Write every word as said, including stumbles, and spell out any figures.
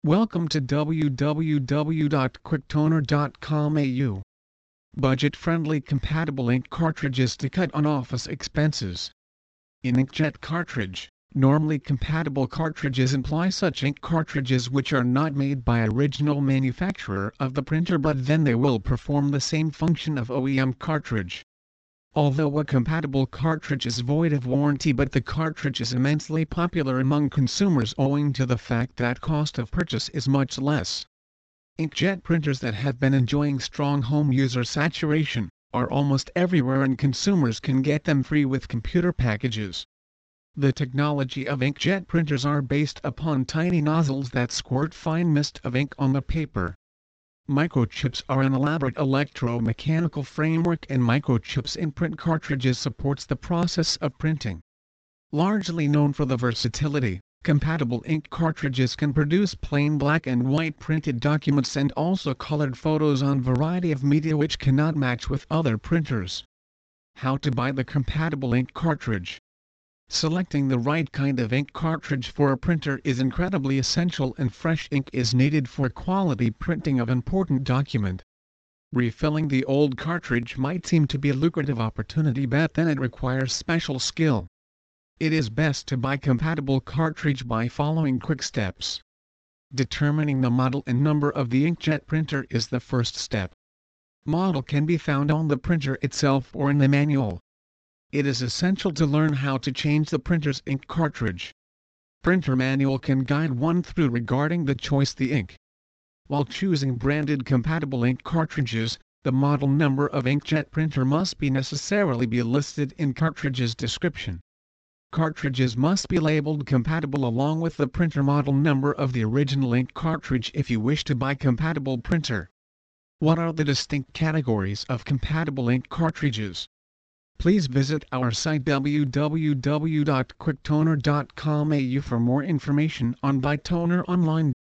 Welcome to w w w dot quicktoner dot com A U. Budget-friendly compatible ink cartridges to cut on office expenses. An inkjet cartridge. Normally compatible cartridges imply such ink cartridges which are not made by original manufacturer of the printer, but then they will perform the same function of O E M cartridge. Although a compatible cartridge is void of warranty, but the cartridge is immensely popular among consumers owing to the fact that cost of purchase is much less. Inkjet printers that have been enjoying strong home user saturation are almost everywhere, and consumers can get them free with computer packages. The technology of inkjet printers are based upon tiny nozzles that squirt fine mist of ink on the paper. Microchips are an elaborate electromechanical framework, and microchips in print cartridges supports the process of printing. Largely known for the versatility, compatible ink cartridges can produce plain black and white printed documents and also colored photos on variety of media which cannot match with other printers. How to buy the compatible ink cartridge? Selecting the right kind of ink cartridge for a printer is incredibly essential, and fresh ink is needed for quality printing of important document. Refilling the old cartridge might seem to be a lucrative opportunity, but then it requires special skill. It is best to buy compatible cartridge by following quick steps. Determining the model and number of the inkjet printer is the first step. Model can be found on the printer itself or in the manual. It is essential to learn how to change the printer's ink cartridge. Printer manual can guide one through regarding the choice the ink. While choosing branded compatible ink cartridges, the model number of inkjet printer must be necessarily be listed in cartridge's description. Cartridges must be labeled compatible along with the printer model number of the original ink cartridge if you wish to buy compatible printer. What are the distinct categories of compatible ink cartridges? Please visit our site w w w dot quicktoner dot com A U for more information on Buy Toner online.